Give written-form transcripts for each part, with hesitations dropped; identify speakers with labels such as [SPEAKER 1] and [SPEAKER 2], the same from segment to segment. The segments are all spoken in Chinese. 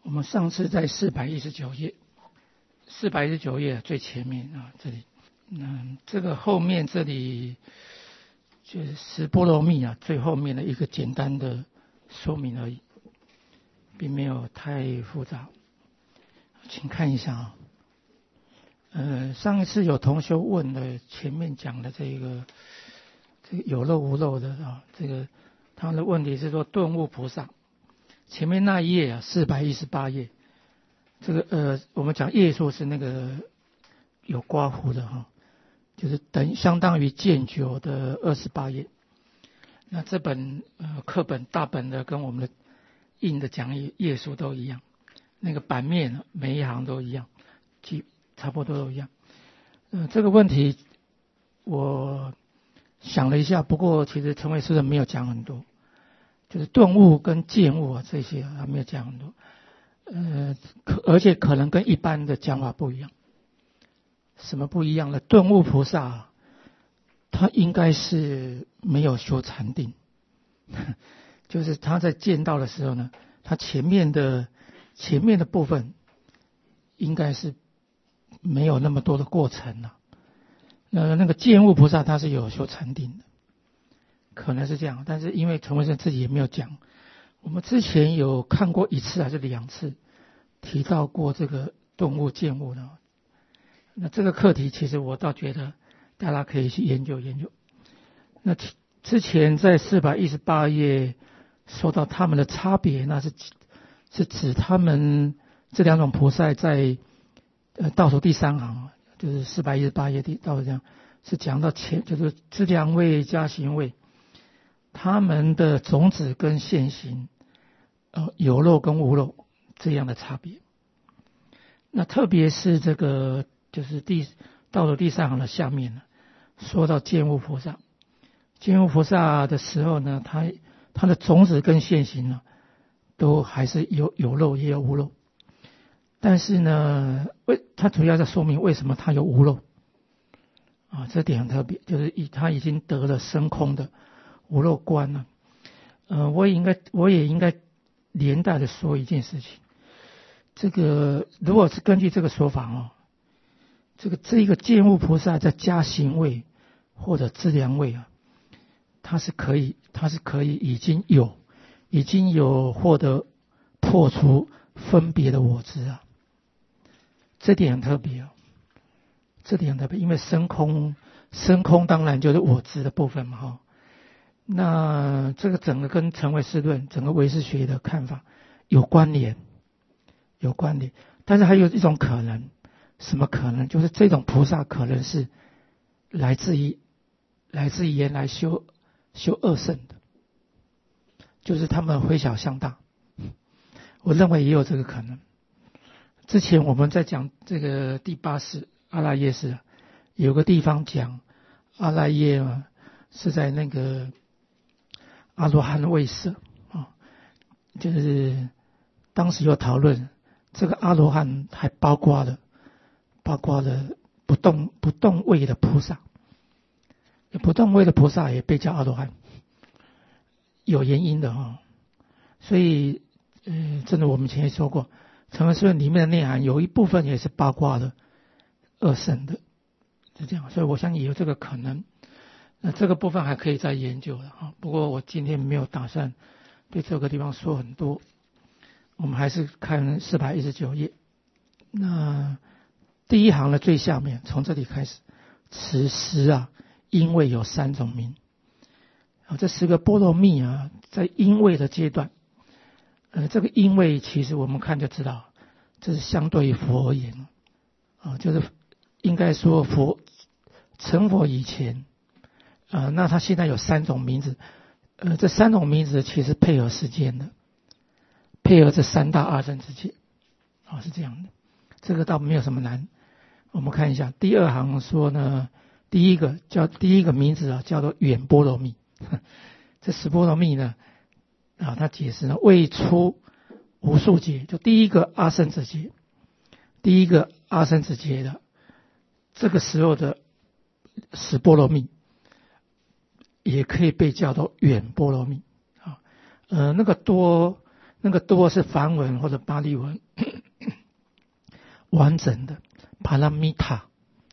[SPEAKER 1] 我们上次在419页，419页最前面啊，这里，这个后面这里就是十波罗蜜啊，最后面的一个简单的说明而已，并没有太复杂。请看一下啊，上一次有同学问了前面讲的这个有漏无漏的啊，这个他的问题是说顿悟菩萨。前面那一页啊，418页，这个我们讲页数是那个有刮胡的哈，就是相当于卷9的28页。那这本课本大本的跟我们的印的讲义页数都一样，那个版面每一行都一样，差不多都一样。这个问题我想了一下，不过其实陈伟师的没有讲很多。就是顿悟跟见悟啊，这些他没有讲很多，而且可能跟一般的讲法不一样。什么不一样呢？顿悟菩萨他应该是没有修禅定，就是他在见到的时候呢，他前面的部分应该是没有那么多的过程了。那个见悟菩萨他是有修禅定的。可能是这样，但是因为陈文生自己也没有讲，我们之前有看过1次还是2次提到过这个顿悟见悟的。那这个课题其实我倒觉得大家可以去研究研究。那之前在418页说到他们的差别，那是指他们这2种菩萨在倒数第3行，就是418页倒数这样，是讲到就是资粮位加行位。他们的种子跟现行，有漏跟无漏这样的差别。那特别是这个就是到了第3行的下面呢，说到见悟菩萨，见悟菩萨的时候呢，他的种子跟现行呢，都还是有漏也有无漏。但是呢，他主要在说明为什么他有无漏啊，这点很特别，就是他已经得了升空的无漏观了。我也应该连带的说一件事情，这个如果是根据这个说法哦，这一个见悟菩萨在加行位或者资粮位啊，他是可以已经有获得破除分别的我执啊，这点很特别哦，这点很特别，因为升空当然就是我执的部分嘛哈。那这个整个跟成唯识论整个唯识学的看法有关联，但是还有一种可能，什么可能？就是这种菩萨可能是来自于原来修二圣的，就是他们回小向大，我认为也有这个可能。之前我们在讲这个第8识阿赖耶识，有个地方讲阿赖耶是在那个阿罗汉位色啊，就是当时有讨论这个阿罗汉还包括了不动位的菩萨，不动位的菩萨也被叫阿罗汉，有原因的哈。所以真的我们以前也说过，成唯识论里面的内涵有一部分也是包括了二圣的，是这样，所以我相信有这个可能。那这个部分还可以再研究的啊，不过我今天没有打算对这个地方说很多，我们还是看419页。那第1行的最下面，从这里开始，此时啊，因为有3种名，这10个波罗蜜啊，在因位的阶段，这个因位其实我们看就知道，这是相对于佛而言啊，就是应该说成佛以前。那他现在有3种名字，这3种名字其实配合时间的，配合这3大阿僧祇劫，是这样的，这个倒没有什么难。我们看一下第2行说呢，第一个名字啊叫做远波罗蜜，这10波罗蜜呢他解释呢未出无数劫，就第一个阿僧祇劫的这个时候的10波罗蜜。也可以被叫做远波罗蜜啊，那个多那个多是梵文或者巴利文完整的帕拉米塔，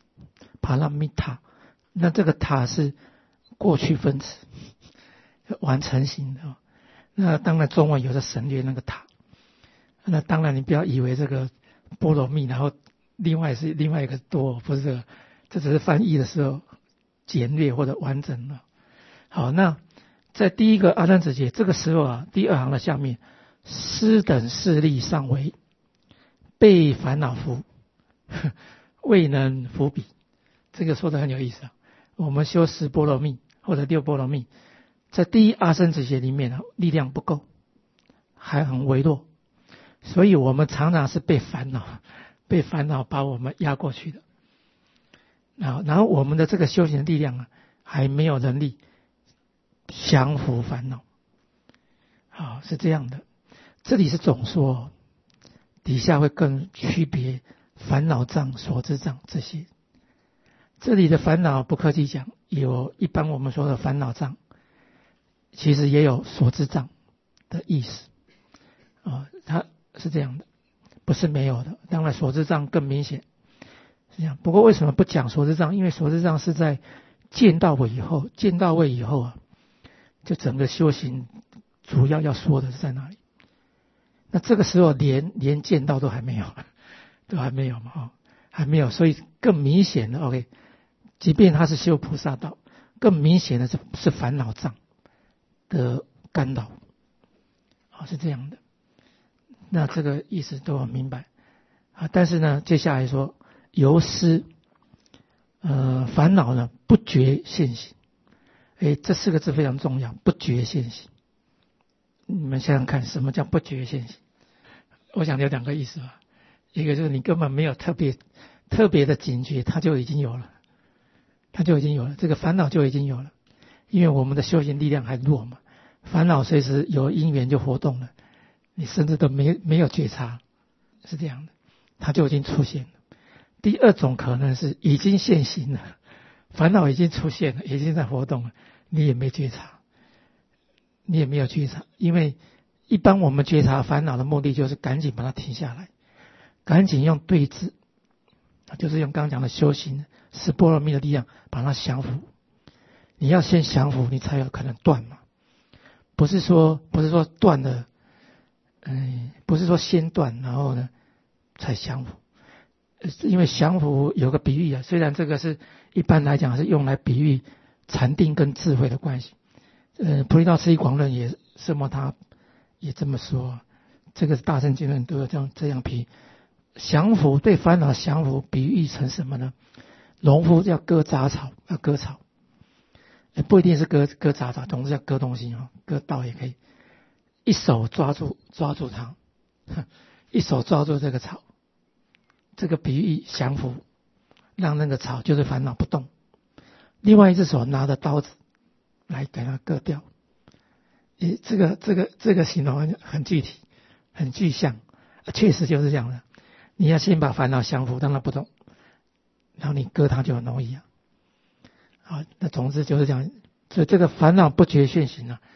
[SPEAKER 1] 那这个塔是过去分词，完成型的。那当然中文有的省略那个塔，那当然你不要以为这个波罗蜜然后另外一个多，不是这个，这只是翻译的时候简略或者完整了。好，那在第一个阿三子节这个时候啊，第二行的下面，斯等势力尚为，被烦恼伏，未能伏彼。这个说的很有意思啊。我们修10波罗蜜或者6波罗蜜，在第一阿僧祇劫里面啊，力量不够，还很微弱，所以我们常常是被烦恼把我们压过去的。然后我们的这个修行的力量啊，还没有能力降服烦恼。好，是这样的。这里是总说，底下会更区别烦恼障、所知障这些。这里的烦恼不客气讲，有一般我们说的烦恼障，其实也有所知障的意思。它是这样的，不是没有的。当然所知障更明显，是这样。不过为什么不讲所知障？因为所知障是在见到位以后啊，就整个修行主要说的是在哪里？那这个时候连见到都还没有嘛，还没有，所以更明显的 OK。即便他是修菩萨道，更明显的是烦恼障的干扰，是这样的。那这个意思都很明白啊。但是呢，接下来说由思烦恼呢不觉现行，这4个字非常重要，不觉现行。你们想想看，什么叫不觉现行？我想有2个意思吧。一个就是你根本没有特别的警觉，它就已经有了，这个烦恼就已经有了。因为我们的修行力量还弱嘛，烦恼随时有因缘就活动了，你甚至都没有觉察，是这样的，它就已经出现了。第二种可能是已经现行了，烦恼已经出现了，已经在活动了，你也没觉察，你也没有觉察。因为一般我们觉察烦恼的目的就是赶紧把它停下来，赶紧用对治，就是用刚刚讲的修行10波罗蜜的力量把它降服。你要先降服，你才有可能断嘛。不是说断了，不是说先断然后呢才降服。因为降服有个比喻啊，虽然这个是一般来讲是用来比喻禅定跟智慧的关系。菩提道次第广论也什么他也这么说，这个大乘经论都有这样比喻。降服对烦恼降服比喻成什么呢？农夫要割杂草，要割草。不一定是割杂草，总之要割东西割稻也可以。一手抓住它，一手抓住这个草，这个比喻降服，让那个草就是烦恼不动。另外一只手拿着刀子来给它割掉。这个形容很具体，很具象，确实就是这样的。你要先把烦恼降服，让它不动，然后你割它就很容易啊。好，那总之就是这样。所以这个烦恼不觉现行啊，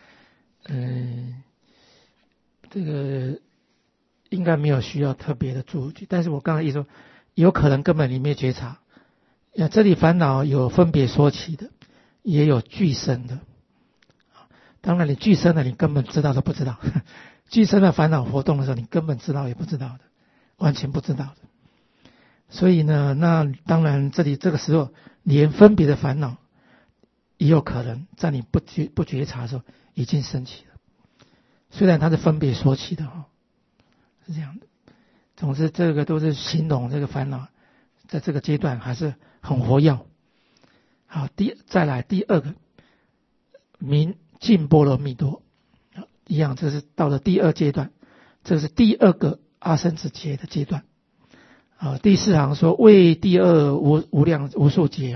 [SPEAKER 1] 这个应该没有需要特别的注意。但是我刚才一说，有可能根本你没觉察。这里烦恼有分别说起的，也有俱生的。当然你俱生的你根本知道都不知道，俱生的烦恼活动的时候你根本知道也不知道的，完全不知道的。所以呢，那当然这里这个时候连分别的烦恼也有可能在你不觉察的时候已经升起了，虽然它是分别说起的是这样的。总之这个都是形容这个烦恼在这个阶段还是很活跃。好，再来第二个明净波罗蜜多，一样，这是到了第2阶段，这是第2个阿僧祇劫的阶段。第4行说为第2无量无数劫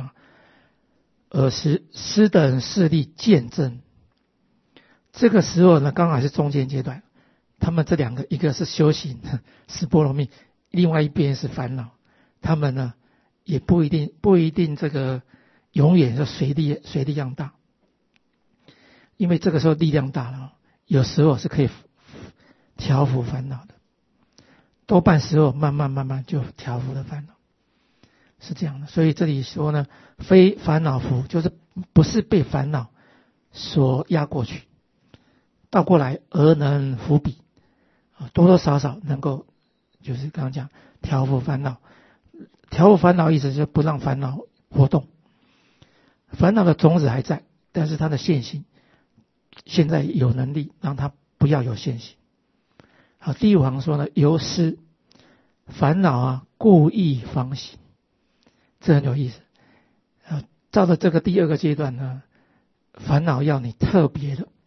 [SPEAKER 1] 斯等势力见证。这个时候呢，刚好是中间阶段，他们这2个，一个是修行10波罗蜜，另外一边是烦恼，他们呢也不一定这个永远是随力量大，因为这个时候力量大了，有时候是可以调伏烦恼的，多半时候慢慢就调伏了烦恼，是这样的。所以这里说呢，非烦恼伏，就是不是被烦恼所压过去，倒过来而能伏彼，多多少少能够，就是刚刚讲调伏烦恼。调伏烦恼意思就是不让烦恼活动，烦恼的种子还在，但是它的现行现在有能力让它不要有现行。好，第五行说呢，由失烦恼故意方行，这很有意思。照着这个第二个阶段呢，烦恼要你特别的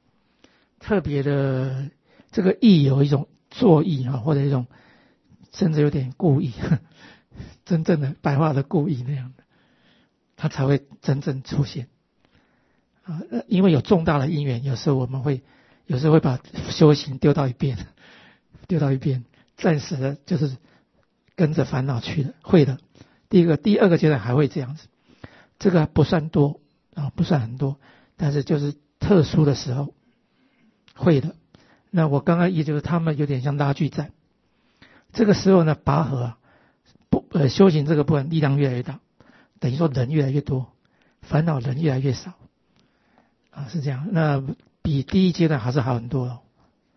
[SPEAKER 1] 这个意有一种作意或者一种甚至有点故意，真正的白话的故意那样的，它才会真正出现。因为有重大的因缘，有时候会把修行丢到一边，暂时的就是跟着烦恼去的，会的。第二个阶段还会这样子，这个不算多不算很多，但是就是特殊的时候会的。那我刚刚也就是他们有点像拉锯战，这个时候呢，拔河修行这个部分力量越来越大，等于说人越来越多，烦恼人越来越少是这样。那比第一阶段还是好很多了。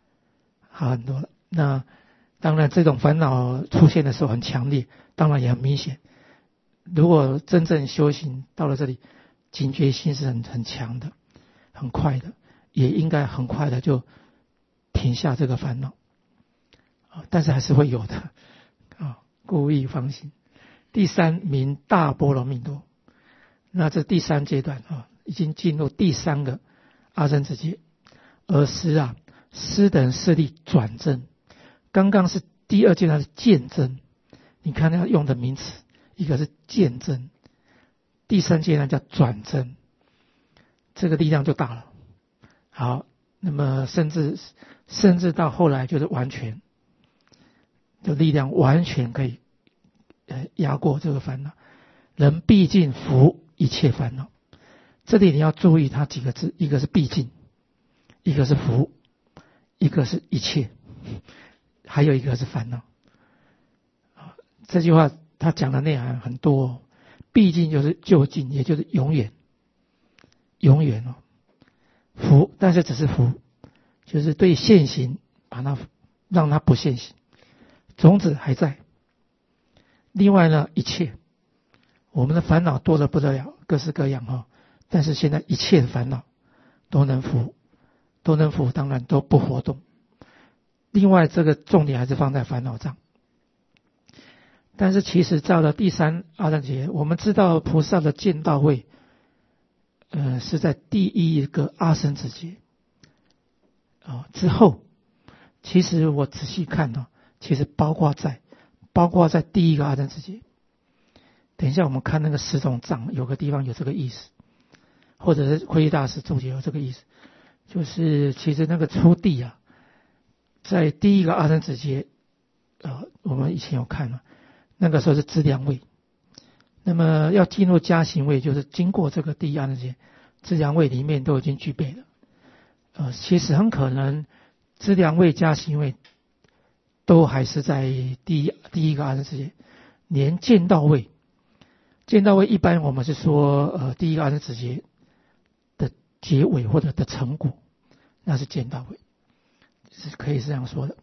[SPEAKER 1] 那当然这种烦恼出现的时候很强烈，当然也很明显。如果真正修行到了这里，警觉心是很强的，很快的，也应该很快的就停下这个烦恼但是还是会有的故意方行。第三名大波罗蜜多，那这第三阶段已经进入第三个阿僧祇劫，而失等势力转增。刚刚是第二阶段是渐增，你看他用的名词，一个是渐增，第三阶段叫转增，这个力量就大了。好，那么甚至到后来就是完全的力量完全可以压过这个烦恼，人毕竟伏一切烦恼。这里你要注意它几个字，一个是毕竟，一个是伏，一个是一切，还有一个是烦恼。这句话他讲的内涵很多毕竟就是就近，也就是永远伏，但是只是伏，就是对现行让它不现行，种子还在。另外呢，一切我们的烦恼多得不得了，各式各样但是现在一切的烦恼都能伏，当然都不活动。另外这个重点还是放在烦恼障。但是其实到了第三阿僧祇劫，我们知道菩萨的见道位是在第一个阿僧祇劫之后。其实我仔细看其实包括在第一个阿僧祇劫。等一下我们看那个10种障，有个地方有这个意思，或者是慧大师注解有这个意思，就是其实那个初地在第一个阿僧祇劫我们以前有看那个时候是资粮位，那么要进入加行位，就是经过这个第一阿僧祇劫，资粮位里面都已经具备了其实很可能资粮位加行位都还是在第一个阿僧祇劫。连见道位一般我们是说第一个阿僧祇劫的结尾或者的成果，那是见道位，是可以这样说的。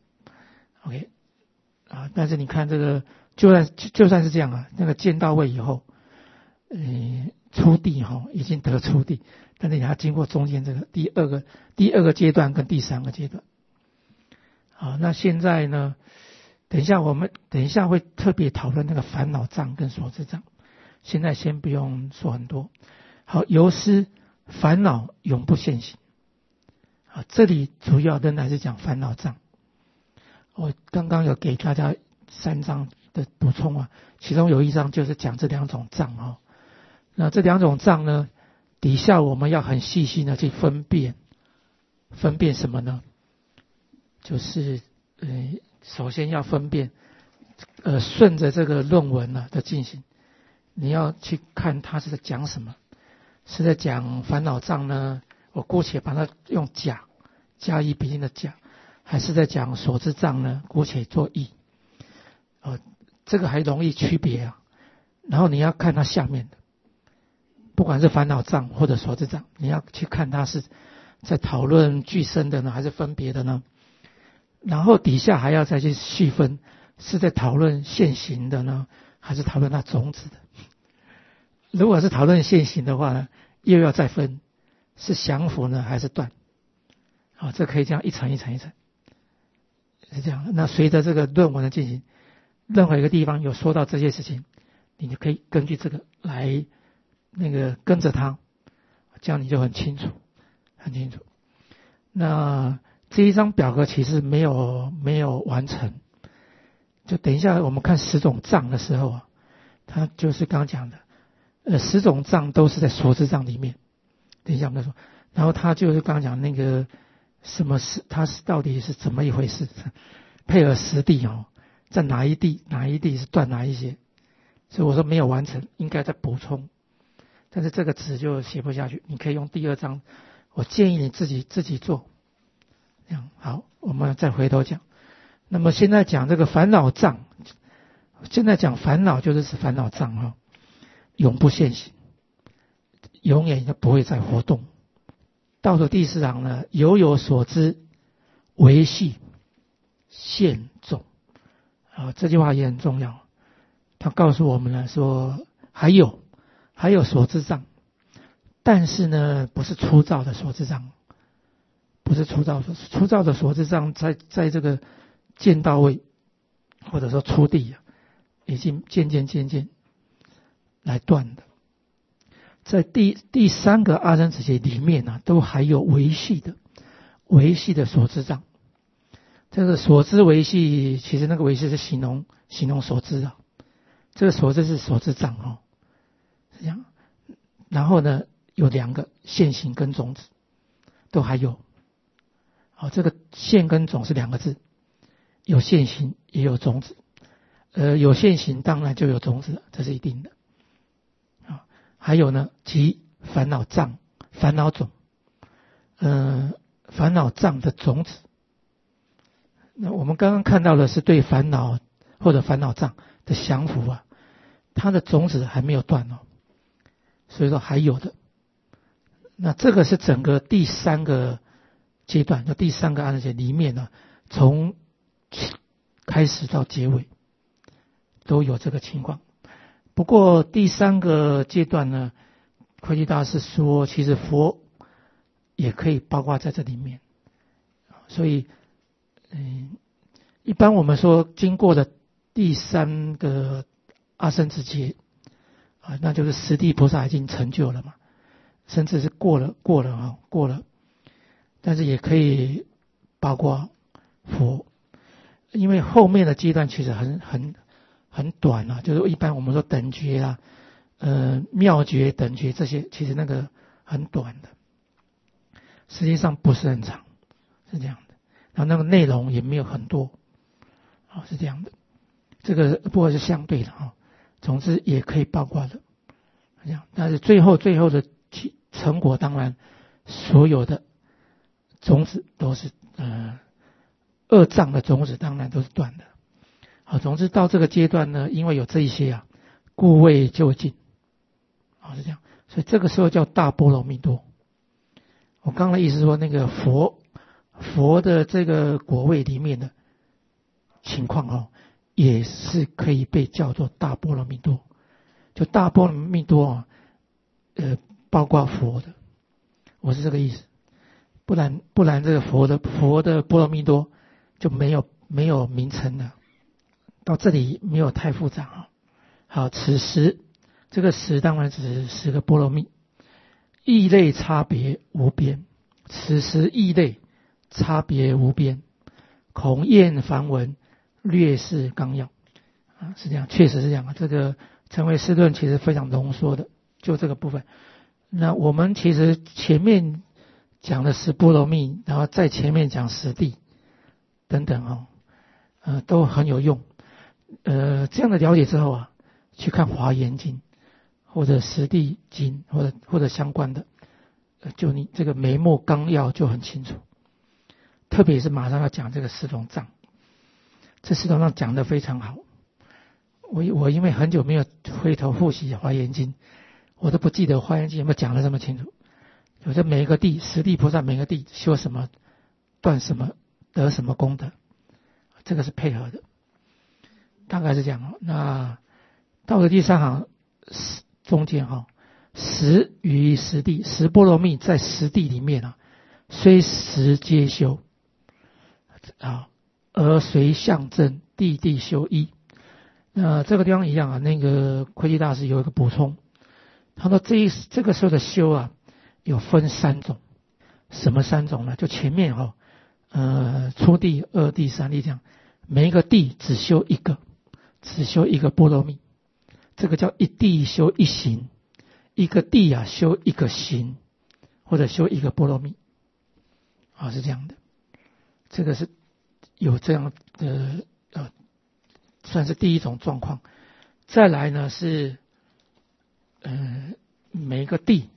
[SPEAKER 1] OK 但是你看这个就算是这样那个见到位以后初地已经得初地，但是你还经过中间这个第二个阶段跟第三个阶段。那现在呢，等一下会特别讨论那个烦恼障跟所知障，现在先不用说很多。好，由失烦恼永不现行这里主要仍然是讲烦恼障。我刚刚有给大家3章的补充其中有一章就是讲这2种障那这2种障呢，底下我们要很细心的去分辨什么呢？就是首先要分辨顺着这个论文的进行，你要去看它是在讲什么，是在讲烦恼障呢？我姑且把它用甲乙丙丁的甲， 还是在讲所知障呢？姑且做义。这个还容易区别啊。然后你要看它下面的，不管是烦恼障或者所知障，你要去看它是在讨论具身的呢，还是分别的呢？然后底下还要再去细分，是在讨论现行的呢，还是讨论它种子的？如果是讨论现行的话呢，又要再分，是降伏呢，还是断？这可以这样一层一层一层，是这样。那随着这个论文的进行，任何一个地方有说到这些事情，你就可以根据这个来跟着它，这样你就很清楚，很清楚。那这一张表格其实没有完成，就等一下我们看10种障的时候啊，它就是刚刚讲的，10种障都是在所知障里面。等一下我们再说。然后它就是刚刚讲那个什么是它是到底是怎么一回事？配合实地在哪一地是断哪一些？所以我说没有完成，应该再补充。但是这个纸就写不下去，你可以用第2章，我建议你自己做。这样好，我们再回头讲。那么现在讲这个烦恼障，现在讲烦恼就是烦恼障永不现行，永远就不会再活动。到了第4行呢，有所知维系现种这句话也很重要。他告诉我们呢说，还有所知障，但是呢不是粗糙的所知障，不是粗糙的所知障，在这个见到位或者说初地已经渐渐来断的。在第3个阿僧祇劫里面都还有维系的所知障。这个所知维系，其实那个维系是形容所知这个所知是所知障是这样。然后呢，有2个现行跟种子都还有。这个现跟种是2个字，有现行也有种子。有现行当然就有种子了，这是一定的。还有呢，即烦恼障、烦恼种，烦恼障的种子。那我们刚刚看到的是对烦恼或者烦恼障的降伏它的种子还没有断所以说还有的。那这个是整个第3个阶段，就第3个阿僧祇劫里面从开始到结尾都有这个情况。不过第3个阶段呢，慧基大师说其实佛也可以包括在这里面。所以一般我们说经过的第3个阿僧祇劫那就是十地菩萨已经成就了嘛，甚至是过了，但是也可以包括佛，因为后面的阶段其实很短就是一般我们说等觉妙觉等觉这些，其实那个很短的，实际上不是很长，是这样的。然后那个内容也没有很多是这样的。这个不过是相对的总之也可以包括的这样。但是最后的成果，当然所有的种子都是恶障的种子当然都是断的。总之到这个阶段呢，因为有这一些故未究竟是这样。所以这个时候叫大波罗蜜多。我刚刚的意思是说，那个佛的这个果位里面的情况也是可以被叫做大波罗蜜多。就大波罗蜜多包括佛的，我是这个意思。不然这个佛的波罗蜜多就没有名称了。到这里没有太复杂好，此时这个时当然只是10个波罗蜜，异类差别无边。此时异类差别无边，孔晏梵文略示纲要是这样，确实是这样。这个成唯识论其实非常浓缩的，就这个部分。那我们其实前面讲的10波罗蜜，然后在前面讲10地等等都很有用。这样的了解之后去看华严经或者10地经或者相关的，就你这个眉目纲要就很清楚。 特别是马上要讲这个十种藏，这十种藏讲得非常好。我因为很久没有回头复习华严经，我都不记得华严经有没有讲得这么清楚。有这每一个地，十地菩萨每个地修什么，断什么，得什么功德，这个是配合的，大概是这样。那到了第三行中间十于十地，十波罗蜜在十地里面虽十皆修而随相正，地地修一。那这个地方一样那个慧基大师有一个补充，他说这个时候的修有分三种。什么三种呢？就前面初地、二地、三地这样，每一个地只修一个波罗蜜，这个叫一地修一行，一个地修一个行，或者修一个波罗蜜是这样的。这个是有这样的算是第一种状况。再来呢是每一个地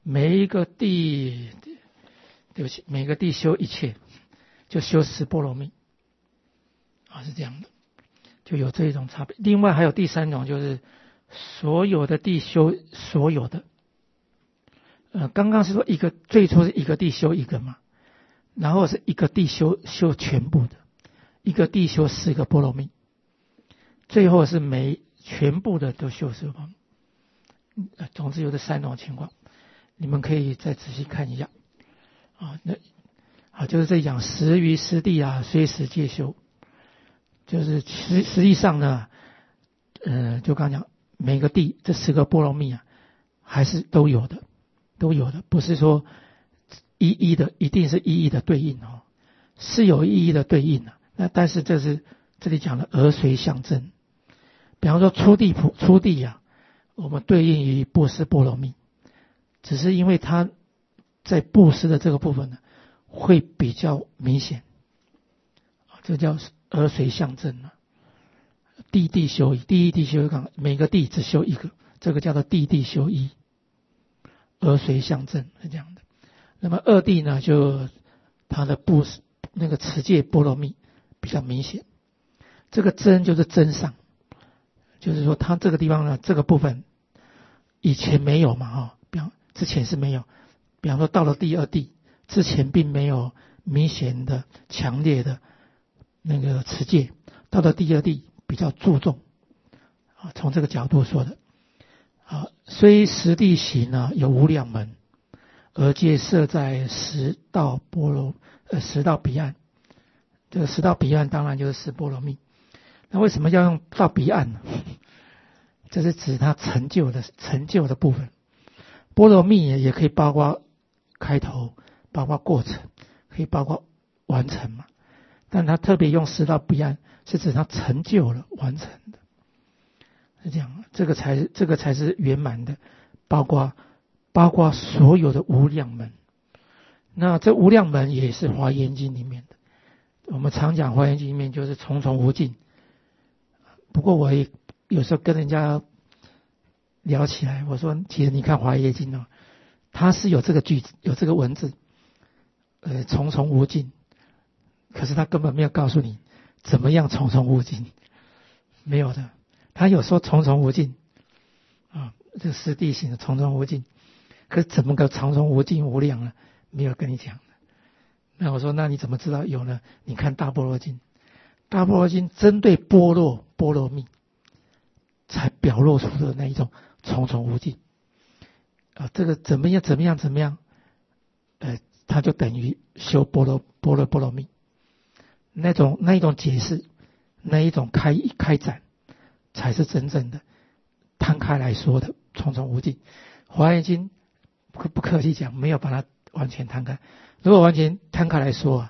[SPEAKER 1] 对不起，每个地修一切，就修十波罗蜜是这样的，就有这一种差别。另外还有第三种，就是所有的地修所有的。刚刚是说最初是一个地修一个嘛，然后是一个地修全部的，一个地修4个波罗蜜，最后是全部的都修十波罗蜜。总之有这三种情况，你们可以再仔细看一下就是在讲十于十地虽十皆修，就是实际上呢就刚讲每个地这10个波罗蜜还是都有的，不是说一定是一的对应是有一的对应那但是这里讲的而随相正。比方说初地我们对应于布施波罗蜜，只是因为它在布施的这个部分呢会比较明显这叫而随相正地地修一，第一地修一个，每个地只修一个，这个叫做地地修一，而随相正是这样的。那么二地呢，就它的布施那个持戒波罗蜜比较明显，这个真就是真上，就是说它这个地方呢，这个部分以前没有嘛之前是没有，比方说到了第二地之前并没有明显的强烈的那个持戒，到了第二地比较注重从这个角度说的虽十地行有无量门，而皆设在十道彼岸。这个十道彼岸当然就是十波罗蜜。那为什么要用到彼岸呢？这是指它成就的部分。波罗蜜也可以包括开头，包括过程，可以包括完成嘛。但它特别用十道彼岸，是指它成就了，完成的，是这样。这个才是圆满的，包括所有的无量门。那这无量门也是华严经里面的。我们常讲华严经里面就是重重无尽。不过我也有时候跟人家聊起来，我说其实你看华严经它是有这个句子，有这个文字重重无尽，可是他根本没有告诉你怎么样重重无尽，没有的。他有说重重无尽这十地行的重重无尽，可是怎么个重重无尽无量呢？没有跟你讲的。那我说那你怎么知道有呢？你看大般若经，大般若经针对波罗蜜才表露出的那一种重重无尽这个怎么样它就等于修波罗蜜，那一种解释，那一种开展才是真正的摊开来说的重重无尽。华严经不客气讲，没有把它完全摊开。如果完全摊开来说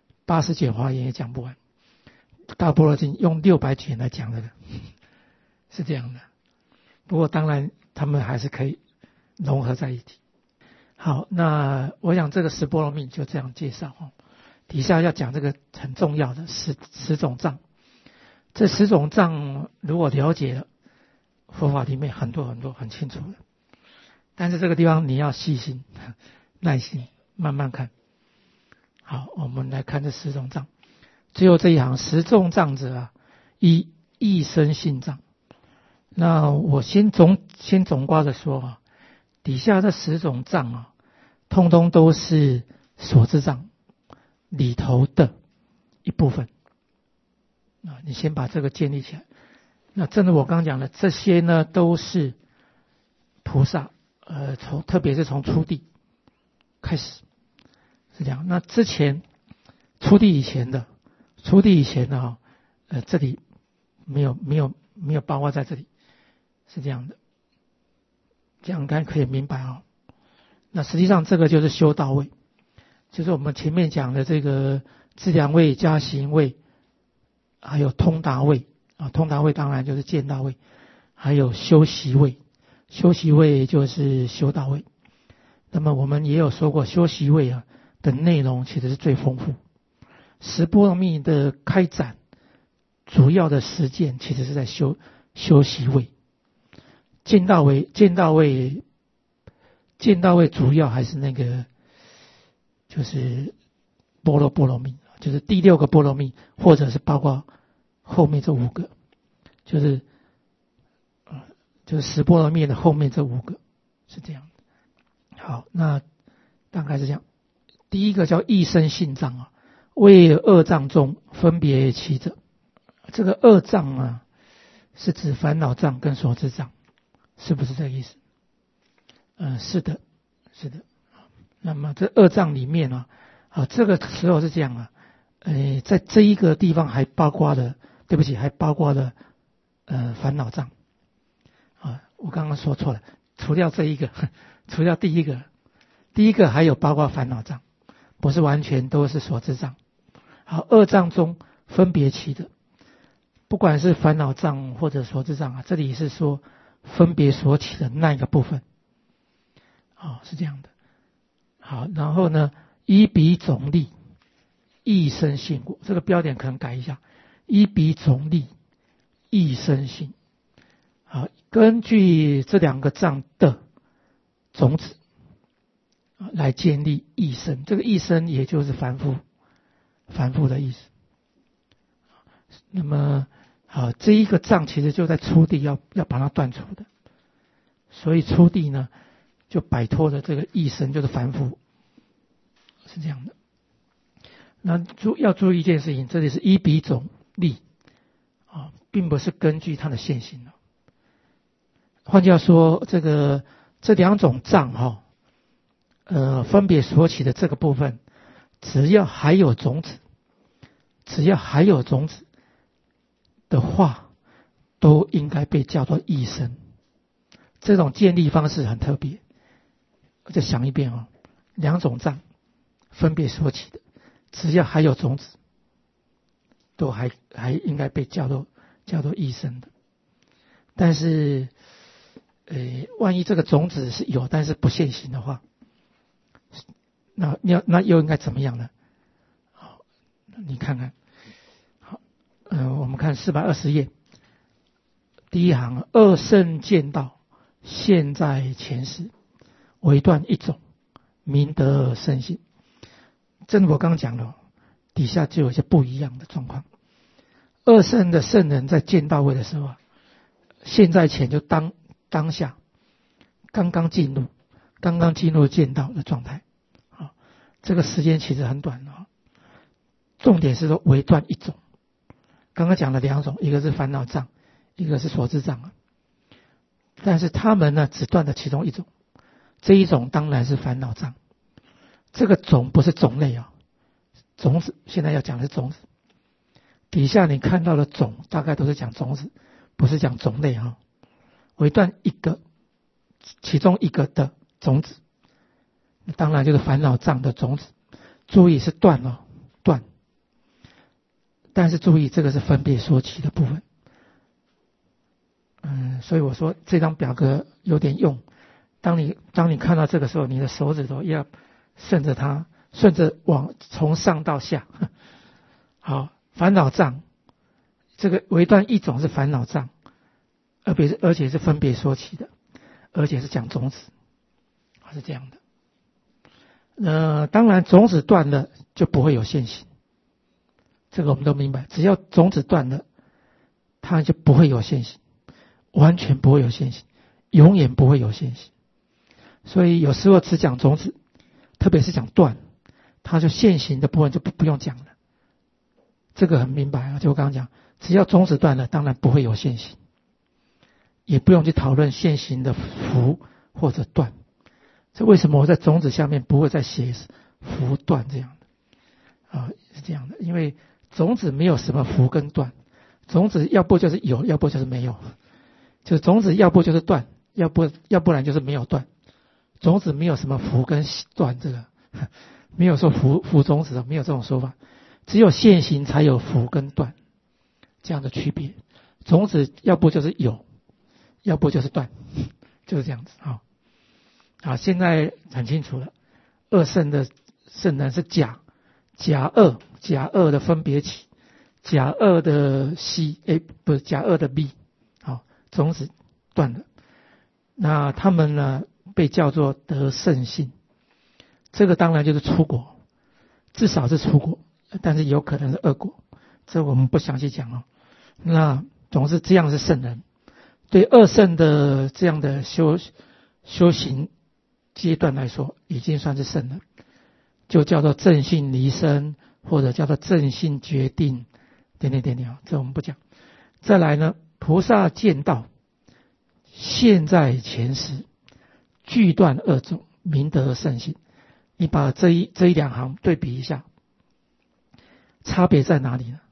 [SPEAKER 1] 80卷华严也讲不完。大般若经用600卷来讲的是这样的。不过当然他们还是可以融合在一起。好，那我想这个十波罗蜜就这样介绍底下要讲这个很重要的十种藏。这10种藏如果了解了，佛法里面很多很清楚的。但是这个地方你要细心耐心慢慢看。 好，我们来看这10种障。最后这一行，10种障者啊，一生性障。那我先总括的说啊，底下这10种障啊，通通都是所知障里头的一部分。你先把这个建立起来。那正如我刚讲的，这些呢都是菩萨，特别是从初地开始是这样。那之前初地以前的啊，这里没有包括在这里，是这样的。这样应该可以明白啊。那实际上这个就是修道位，就是我们前面讲的这个资粮位、加行位，还有通达位啊。通达位当然就是见道位，还有修习位，修习位就是修道位。那么我们也有说过，修习位啊的内容其实是最丰富。10波罗蜜的开展，主要的实践其实是在修习位。见道位主要还是那个，就是波罗蜜，就是第6个波罗蜜，或者是包括后面这5个，就是10波罗蜜的后面这5个，是这样的。好，那大概是这样。第一个叫一生性障啊，为2障中分别起者。这个2障啊，是指烦恼障跟所知障，是不是这个意思？是的。那么这2障里面啊，这个时候是这样啊，在这一个地方还包括了烦恼障啊，我刚刚说错了，除掉这一个，除掉第一个还有包括烦恼障，不是完全都是所知障。好，2障中分别起的，不管是烦恼障或者所知障啊，这里是说分别所起的那一个部分。是这样的。好，然后呢，依彼总例，一生性果，这个标点可能改一下，依彼总例，一生性。好，根据这2个障的种子来建立一生，这个一生也就是凡夫的意思。那么好，这一个障其实就在初地要把它断除的，所以初地呢就摆脱了这个一生，就是凡夫，是这样的。那要注意一件事情，这里是依彼总例并不是根据它的现行。换句话说，这2种障分别所起的这个部分，只要还有种子的话，都应该被叫做一生。这种建立方式很特别。再想一遍2种障分别所起的，只要还有种子，都还应该被叫做一生的。但是万一这个种子是有但是不现行的话，那又应该怎么样呢？好，你看看。好，我们看420页第一行，2圣见道现在前时，为断一种，明得圣性。正如我刚刚讲了，底下就有一些不一样的状况。2圣的圣人在见道位的时候现在前就当下刚刚进入见道的状态。这个时间其实很短重点是说为断一种。刚刚讲了2种，一个是烦恼障，一个是所知障但是他们呢只断了其中一种，这一种当然是烦恼障。这个种不是种类种子，现在要讲的是种子。底下你看到的种大概都是讲种子，不是讲种类为断其中一个的种子，当然就是烦恼障的种子。注意是断，但是注意这个是分别所起的部分。所以我说这张表格有点用。当你看到这个时候，你的手指头要顺着从上到下。好，烦恼障这个为断一种是烦恼障，而且是分别所起的，而且是讲种子，是这样的。 当然种子断了就不会有现行，这个我们都明白，只要种子断了，它就不会有现行，完全不会有现行，永远不会有现行。所以有时候只讲种子，特别是讲断，它就现行的部分就不用讲了。这个很明白啊，就我刚刚讲，只要种子断了，当然不会有现行，也不用去讨论现行的福或者断。这为什么我在种子下面不会再写福断这样的啊？是这样的，因为种子没有什么福跟断，种子要不就是有，要不就是没有，就是种子要不就是断，要不然就是没有断。种子没有什么福跟断，这个没有说福种子的，没有这种说法，只有现行才有福跟断这样的区别。种子要不就是有，要不就是断，就是这样子啊。好，现在很清楚了，二圣的圣人是甲二的分别起，甲二的 C， 不是甲二的 B， 好，种子断了，那他们呢被叫做得圣性，这个当然就是出果，至少是出果，但是有可能是恶果，这我们不详细讲哦。那总之这样是圣人，对二圣的这样的修行阶段来说，已经算是圣人，就叫做正信离身，或者叫做正信决定，点，这我们不讲。再来呢，菩萨见道，现在前时，具断二种，明得圣性。你把这一两行对比一下，差别在哪里呢？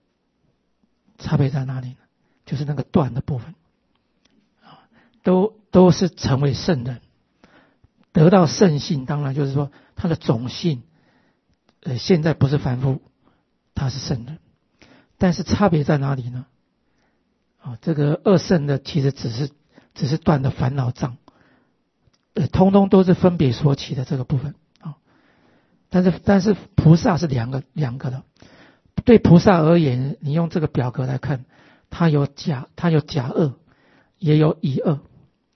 [SPEAKER 1] 就是那个断的部分，都是成为圣人。得到圣性，当然就是说他的种性，现在不是凡夫，他是圣人。但是差别在哪里呢？这个二圣的其实只是断的烦恼障，通通都是分别所起的这个部分啊。但是菩萨是两个的。对菩萨而言，你用这个表格来看，它有甲二，也有乙二。